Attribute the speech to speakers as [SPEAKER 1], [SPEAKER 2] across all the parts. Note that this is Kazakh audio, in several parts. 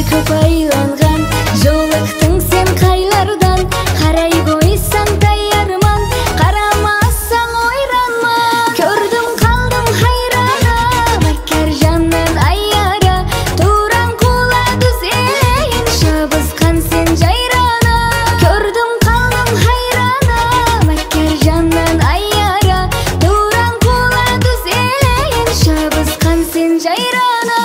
[SPEAKER 1] көп айланған, жолықтың сен қайлардан, қарай қойсаң таярман, қарамасаң ойранма. Көрдім қалдым хайрана, мәккер жаннан аяра, туран қула дүзейін, шабысқан сен жайрана. Көрдім қалдым хайрана, мәккер жаннан аяра, туран қула дүзейін, шабысқан сен жайрана.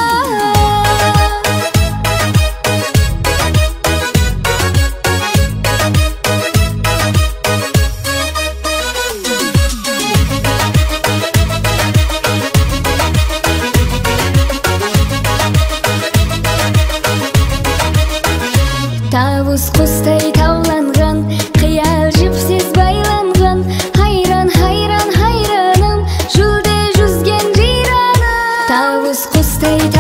[SPEAKER 1] Тауыз құстай тауланған, қиял жіпсіз байланған, хайран, хайран, хайраным, жүлде жүзген жираным. Тауыз құстай